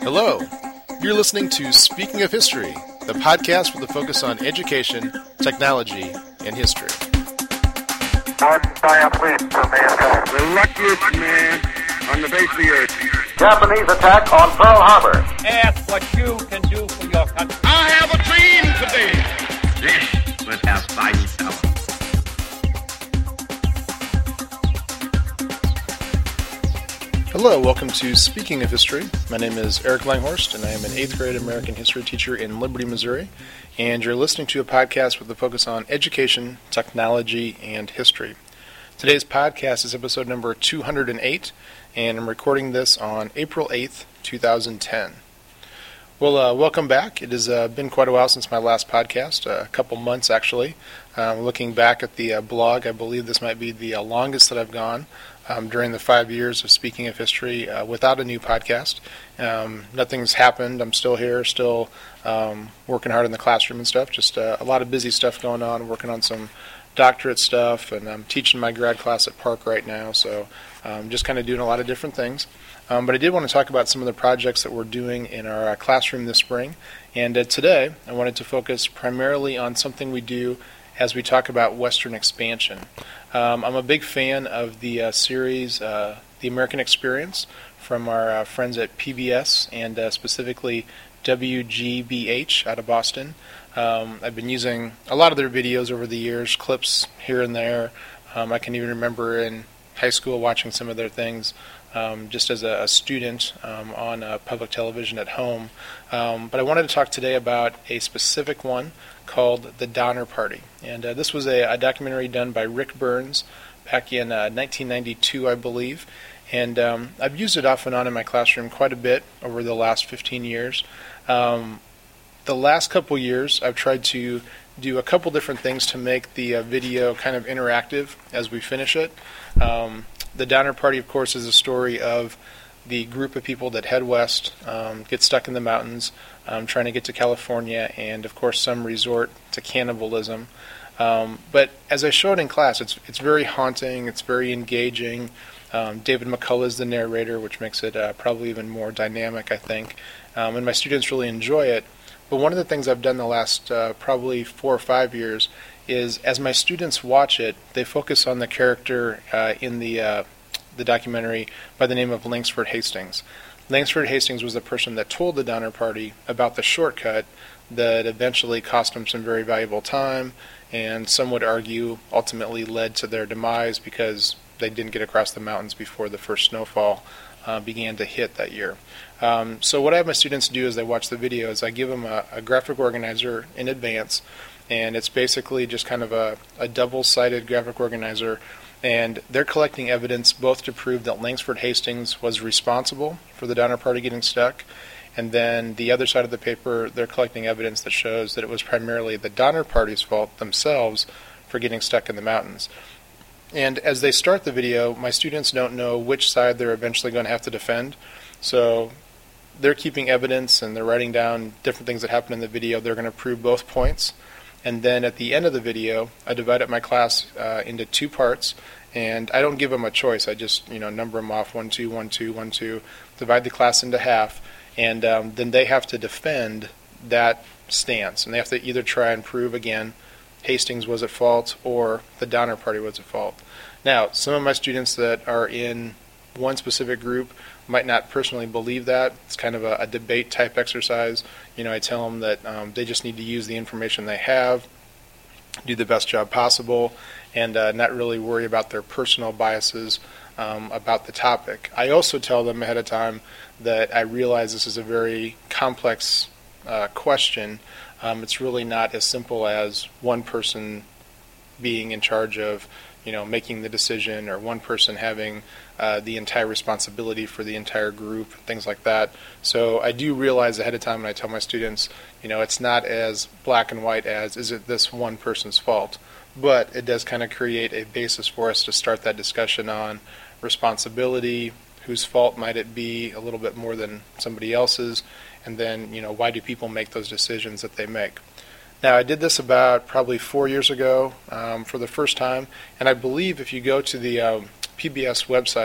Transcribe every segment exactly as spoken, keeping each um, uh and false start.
Hello, you're listening to Speaking of History, the podcast with a focus on education, technology, and history. One giant leap for mankind. The luckiest man on the face of the earth. Japanese attack on Pearl Harbor. Ask what you can do for your country. I have a dream today. This was our fighting power. Hello, welcome to Speaking of History. My name is Eric Langhorst, and I am an eighth grade American history teacher in Liberty, Missouri. And you're listening to a podcast with a focus on education, technology, and history. Today's podcast is episode number two hundred eight, and I'm recording this on April eighth, two thousand ten. Well, uh, welcome back. It has uh, been quite a while since my last podcast, uh, a couple months actually. Um, looking back at the uh, blog, I believe this might be the uh, longest that I've gone um, during the five years of Speaking of History uh, without a new podcast. Um, nothing's happened. I'm still here, still um, working hard in the classroom and stuff. Just uh, a lot of busy stuff going on, working on some doctorate stuff, and I'm teaching my grad class at Park right now, so um, just kind of doing a lot of different things. Um, but I did want to talk about some of the projects that we're doing in our uh, classroom this spring. And uh, today, I wanted to focus primarily on something we do as we talk about Western expansion. Um, I'm a big fan of the uh, series uh, The American Experience from our uh, friends at P B S and uh, specifically W G B H out of Boston. Um, I've been using a lot of their videos over the years, clips here and there. Um, I can even remember in high school watching some of their things um, just as a, a student um, on uh, public television at home. Um, but I wanted to talk today about a specific one called The Donner Party. And uh, this was a, a documentary done by Rick Burns back in uh, nineteen ninety-two, I believe. And um, I've used it off and on in my classroom quite a bit over the last fifteen years. Um, the last couple years, I've tried to do a couple different things to make the uh, video kind of interactive as we finish it. Um, the Donner Party, of course, is a story of the group of people that head west, um, get stuck in the mountains, um, trying to get to California, and of course some resort to cannibalism. Um, but as I showed in class, it's it's very haunting, it's very engaging. Um, David McCullough is the narrator, which makes it uh, probably even more dynamic, I think. Um, and my students really enjoy it. But one of the things I've done the last uh, probably four or five years is, as my students watch it, they focus on the character uh, in the uh, the documentary by the name of Langsford Hastings. Langsford Hastings was the person that told the Donner Party about the shortcut that eventually cost them some very valuable time, and some would argue ultimately led to their demise because they didn't get across the mountains before the first snowfall uh, began to hit that year. Um, so what I have my students do as they watch the video is I give them a, a graphic organizer in advance, and it's basically just kind of a, a double-sided graphic organizer, and they're collecting evidence both to prove that Langsford Hastings was responsible for the Donner Party getting stuck, and then the other side of the paper, they're collecting evidence that shows that it was primarily the Donner Party's fault themselves for getting stuck in the mountains. And as they start the video, my students don't know which side they're eventually going to have to defend, so they're keeping evidence and they're writing down different things that happen in the video. They're going to prove both points. And then at the end of the video, I divide up my class uh, into two parts, and I don't give them a choice. I just, you know, number them off, one, two, one, two, one, two, divide the class into half, and um, then they have to defend that stance. And they have to either try and prove again Hastings was at fault or the Donner Party was at fault. Now, some of my students that are in one specific group might not personally believe that. It's kind of a, a debate type exercise. You know, I tell them that um, they just need to use the information they have, do the best job possible, and uh, not really worry about their personal biases um, about the topic. I also tell them ahead of time that I realize this is a very complex uh, question. Um, it's really not as simple as one person being in charge of, you know, making the decision, or one person having uh, the entire responsibility for the entire group, things like that. So I do realize ahead of time when I tell my students, you know, it's not as black and white as, is it this one person's fault? But it does kind of create a basis for us to start that discussion on responsibility, whose fault might it be a little bit more than somebody else's, and then, you know, why do people make those decisions that they make? Now, I did this about probably four years ago um, for the first time, and I believe if you go to the um, P B S website,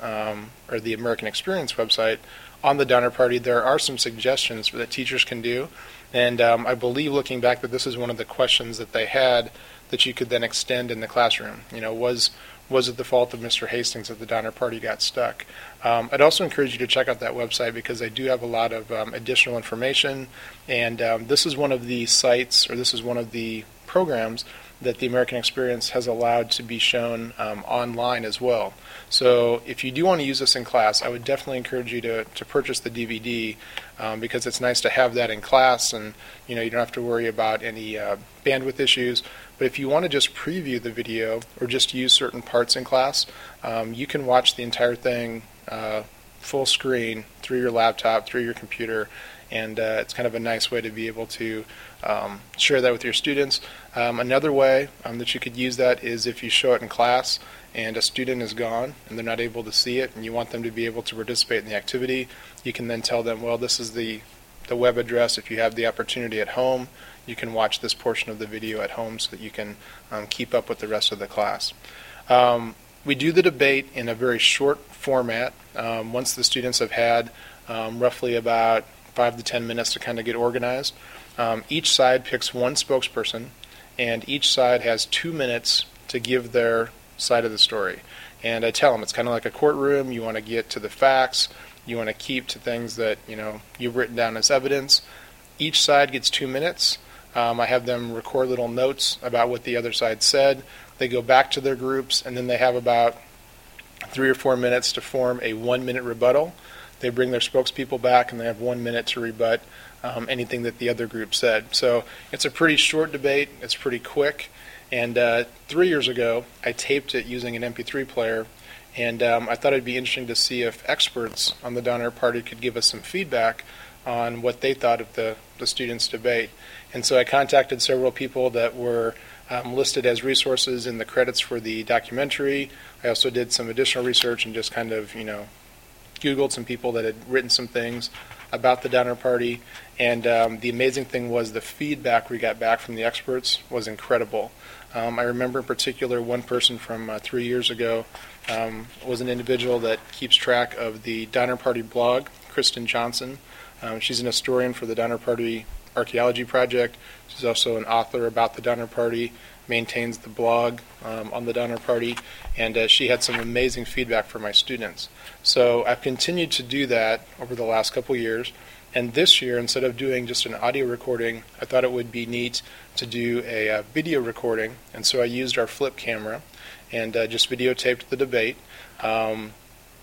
um, or the American Experience website, on the Donner Party, there are some suggestions that teachers can do. And um, I believe, looking back, that this is one of the questions that they had that you could then extend in the classroom. You know, was was it the fault of Mister Hastings that the Donner Party got stuck? Um, I'd also encourage you to check out that website because they do have a lot of um, additional information. And um, this is one of the sites, or this is one of the programs that the American Experience has allowed to be shown um, online as well. So if you do want to use this in class, I would definitely encourage you to, to purchase the D V D um, because it's nice to have that in class, and you know you don't have to worry about any uh, bandwidth issues. But if you want to just preview the video or just use certain parts in class, um, you can watch the entire thing uh, full screen through your laptop, through your computer, and uh, it's kind of a nice way to be able to um, share that with your students. Um, another way um, that you could use that is if you show it in class and a student is gone and they're not able to see it and you want them to be able to participate in the activity, you can then tell them, well, this is the, the web address. If you have the opportunity at home, you can watch this portion of the video at home so that you can um, keep up with the rest of the class. Um, we do the debate in a very short format. Um, once the students have had um, roughly about five to ten minutes to kind of get organized, um, each side picks one spokesperson, and each side has two minutes to give their side of the story. And I tell them it's kind of like a courtroom. You want to get to the facts. You want to keep to things that you know you've written down as evidence. Each side gets two minutes. Um, I have them record little notes about what the other side said. They go back to their groups, and then they have about three or four minutes to form a one-minute rebuttal. They bring their spokespeople back, and they have one minute to rebut um, anything that the other group said. So it's a pretty short debate. It's pretty quick. And uh, three years ago, I taped it using an M P three player, and um, I thought it'd be interesting to see if experts on the Donner Party could give us some feedback on what they thought of the, the students' debate. And so I contacted several people that were um, listed as resources in the credits for the documentary. I also did some additional research and just kind of, you know, Googled some people that had written some things about the Donner Party. And um, the amazing thing was the feedback we got back from the experts was incredible. Um, I remember in particular one person from uh, three years ago um, was an individual that keeps track of the Donner Party blog, Kristen Johnson. Um, she's an historian for the Donner Party Archaeology Project. She's also an author about the Donner Party, maintains the blog um, on the Donner Party, and uh, she had some amazing feedback for my students. So I've continued to do that over the last couple years, and this year, instead of doing just an audio recording, I thought it would be neat to do a uh, video recording, and so I used our flip camera and uh, just videotaped the debate. Um,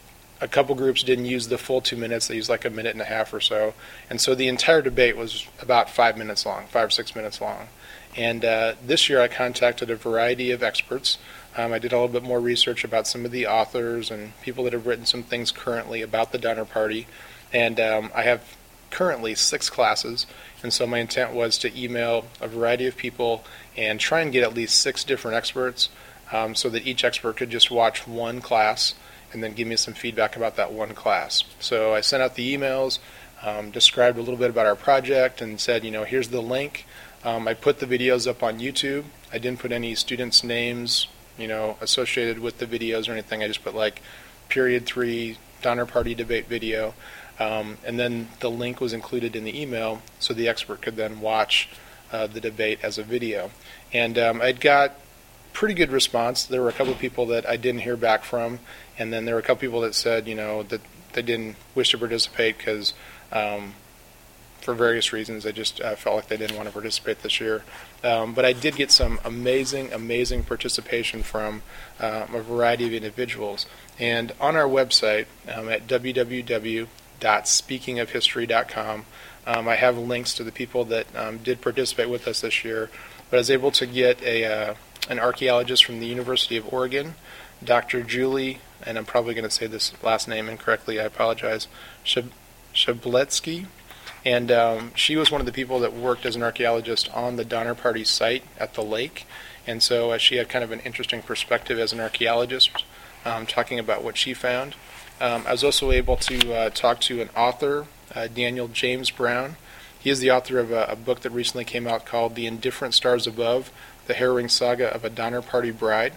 A couple groups didn't use the full two minutes. They used like a minute and a half or so. And so the entire debate was about five minutes long, five or six minutes long. And uh, this year I contacted a variety of experts. Um, I did a little bit more research about some of the authors and people that have written some things currently about the Donner Party. And um, I have currently six classes. And so my intent was to email a variety of people and try and get at least six different experts um, so that each expert could just watch one class and then give me some feedback about that one class. So I sent out the emails, um, described a little bit about our project, and said, you know, here's the link. Um, I put the videos up on YouTube. I didn't put any students' names, you know, associated with the videos or anything. I just put like period three Donner Party debate video, um, and then the link was included in the email, so the expert could then watch uh, the debate as a video. And um, I'd got pretty good response. There were a couple of people that I didn't hear back from, and then there were a couple people that said, you know, that they didn't wish to participate because, um, for various reasons, they just uh, felt like they didn't want to participate this year. Um, but I did get some amazing, amazing participation from uh, a variety of individuals. And on our website um, at w w w dot speaking of history dot com, um, I have links to the people that um, did participate with us this year. But I was able to get a uh, an archaeologist from the University of Oregon, Doctor Julie, and I'm probably going to say this last name incorrectly, I apologize, Shab- Shabletsky. And um, she was one of the people that worked as an archaeologist on the Donner Party site at the lake. And so uh, she had kind of an interesting perspective as an archaeologist, um, talking about what she found. Um, I was also able to uh, talk to an author, uh, Daniel James Brown. He is the author of a, a book that recently came out called The Indifferent Stars Above, The Harrowing Saga of a Donner Party Bride.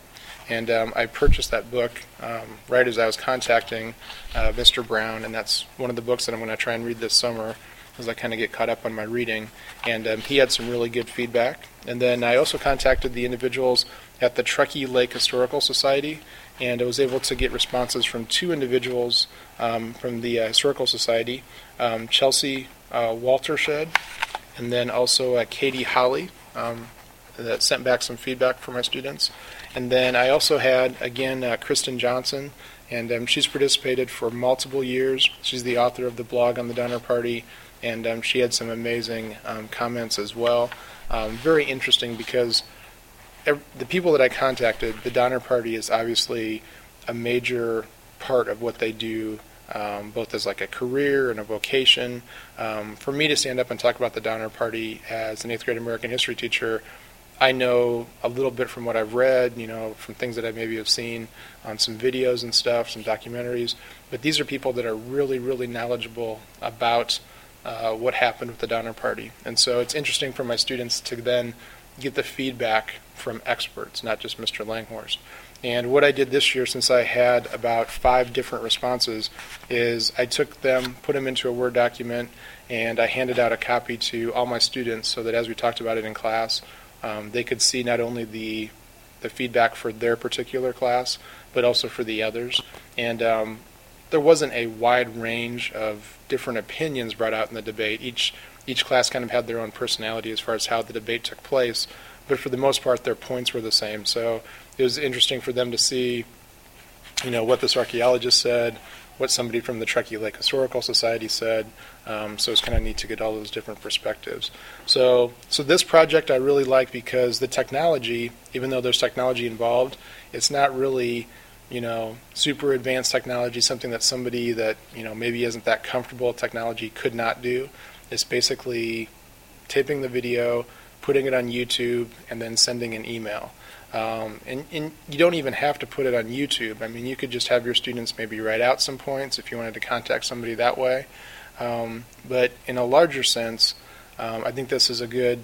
And um, I purchased that book um, right as I was contacting uh, Mister Brown, and that's one of the books that I'm going to try and read this summer as I kind of get caught up on my reading. And um, he had some really good feedback. And then I also contacted the individuals at the Truckee Lake Historical Society, and I was able to get responses from two individuals um, from the uh, Historical Society, um, Chelsea uh, Waltershed, and then also uh, Katie Holly, um, that sent back some feedback for my students. And then I also had, again, uh, Kristen Johnson, and um, she's participated for multiple years. She's the author of the blog on the Donner Party, and um, she had some amazing um, comments as well. Um, very interesting because ev- the people that I contacted, the Donner Party is obviously a major part of what they do, um, both as like a career and a vocation. Um, for me to stand up and talk about the Donner Party as an eighth grade American history teacher, I know a little bit from what I've read, you know, from things that I maybe have seen on some videos and stuff, some documentaries, but these are people that are really, really knowledgeable about uh, what happened with the Donner Party. And so it's interesting for my students to then get the feedback from experts, not just Mister Langhorst. And what I did this year, since I had about five different responses, is I took them, put them into a Word document, and I handed out a copy to all my students so that as we talked about it in class, Um, they could see not only the the feedback for their particular class, but also for the others. And um, there wasn't a wide range of different opinions brought out in the debate. Each each class kind of had their own personality as far as how the debate took place, but for the most part, their points were the same. So it was interesting for them to see, you know, what this archaeologist said, what somebody from the Truckee Lake Historical Society said. Um, so it's kind of neat to get all those different perspectives. So, so this project I really like because the technology, even though there's technology involved, it's not really, you know, super advanced technology, something that somebody that, you know, maybe isn't that comfortable with technology could not do. It's basically taping the video, putting it on YouTube, and then sending an email. Um, and, and you don't even have to put it on YouTube. I mean, you could just have your students maybe write out some points if you wanted to contact somebody that way. Um, but in a larger sense, um, I think this is a good,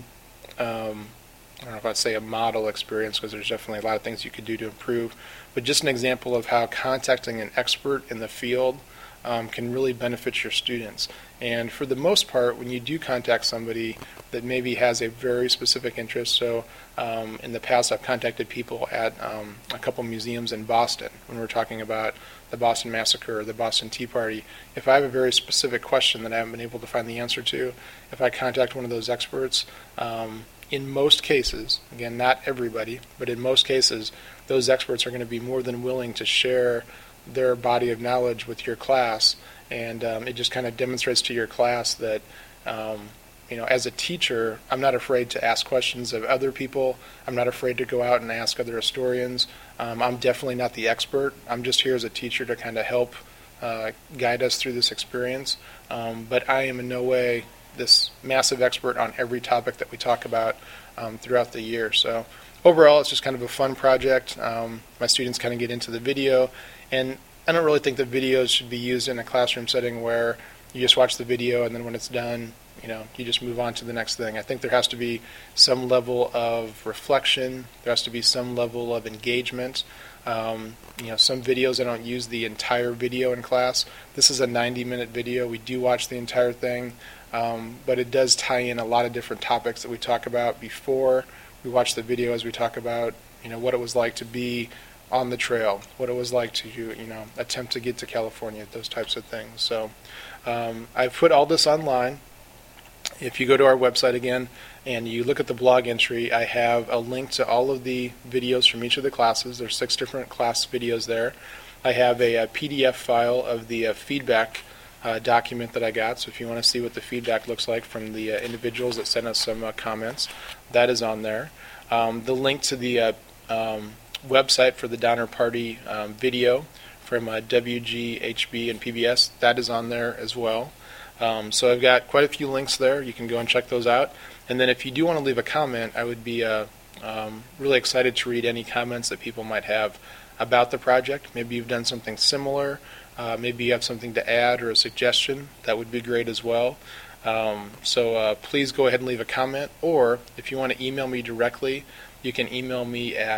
um, I don't know if I'd say a model experience, because there's definitely a lot of things you could do to improve, but just an example of how contacting an expert in the field um, can really benefit your students. And for the most part, when you do contact somebody that maybe has a very specific interest, so um, in the past I've contacted people at um, a couple museums in Boston when we're talking about the Boston Massacre or the Boston Tea Party. If I have a very specific question that I haven't been able to find the answer to, if I contact one of those experts, um, in most cases, again, not everybody, but in most cases, those experts are going to be more than willing to share their body of knowledge with your class, and um, it just kind of demonstrates to your class that, um, you know, as a teacher, I'm not afraid to ask questions of other people. I'm not afraid to go out and ask other historians. Um, I'm definitely not the expert. I'm just here as a teacher to kind of help uh, guide us through this experience. Um, but I am in no way this massive expert on every topic that we talk about um, throughout the year. So overall, it's just kind of a fun project. Um, my students kind of get into the video, and I don't really think that videos should be used in a classroom setting where you just watch the video and then when it's done, you know, you just move on to the next thing. I think there has to be some level of reflection. There has to be some level of engagement. Um, you know, some videos I don't use the entire video in class. This is a ninety minute video. We do watch the entire thing, um, but it does tie in a lot of different topics that we talk about before we watch the video, as we talk about, you know, what it was like to be on the trail, what it was like to, you know, attempt to get to California, those types of things. So um, I've put all this online. If you go to our website again and you look at the blog entry, I have a link to all of the videos from each of the classes. There's six different class videos there. I have a, a P D F file of the uh, feedback uh, document that I got, so if you want to see what the feedback looks like from the uh, individuals that sent us some uh, comments, that is on there. Um, the link to the uh, um, website for the Donner Party um, video from uh, W G H B and P B S, that is on there as well. Um, so I've got quite a few links there. You can go and check those out. And then if you do want to leave a comment, I would be uh, um, really excited to read any comments that people might have about the project. Maybe you've done something similar. Uh, maybe you have something to add or a suggestion. That would be great as well. Um, so uh, please go ahead and leave a comment. Or if you want to email me directly, you can email me at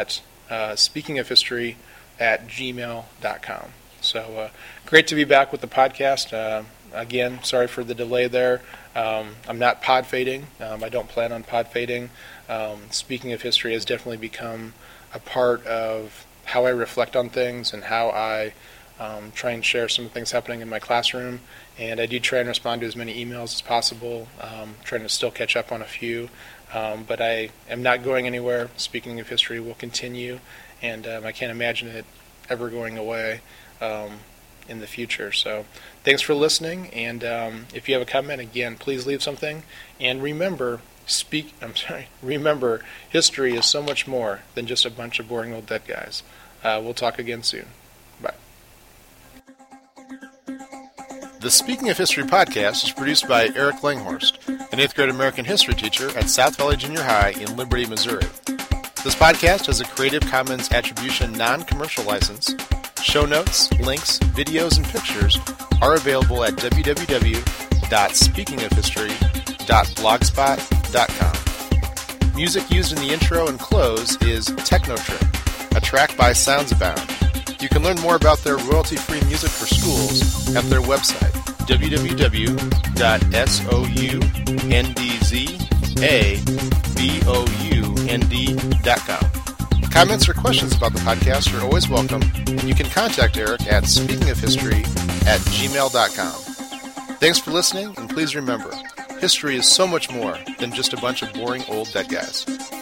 uh, speakingofhistory at gmail dot com. So uh, great to be back with the podcast. Uh, again, sorry for the delay there. Um, I'm not pod fading. Um, I don't plan on pod fading. Um, Speaking of History has definitely become a part of how I reflect on things and how I um, try and share some of the things happening in my classroom. And I do try and respond to as many emails as possible, um, trying to still catch up on a few. Um, but I am not going anywhere. Speaking of History will continue, and um, I can't imagine it ever going away um, in the future. So thanks for listening, and um, if you have a comment, again, please leave something. And remember, speak. I'm sorry. Remember, history is so much more than just a bunch of boring old dead guys. Uh, we'll talk again soon. Bye. The Speaking of History podcast is produced by Eric Langhorst, an eighth grade American history teacher at South Valley Junior High in Liberty, Missouri. This podcast has a Creative Commons Attribution non-commercial license. Show notes, links, videos, and pictures are available at w w w dot speaking of history dot blogspot dot com. Music used in the intro and close is Technotrip, a track by Sounds Abound. You can learn more about their royalty-free music for schools at their website, w w w dot soundzabound dot com. Comments or questions about the podcast are always welcome, and you can contact Eric at speakingofhistory at gmail dot com. Thanks for listening, and please remember, history is so much more than just a bunch of boring old dead guys.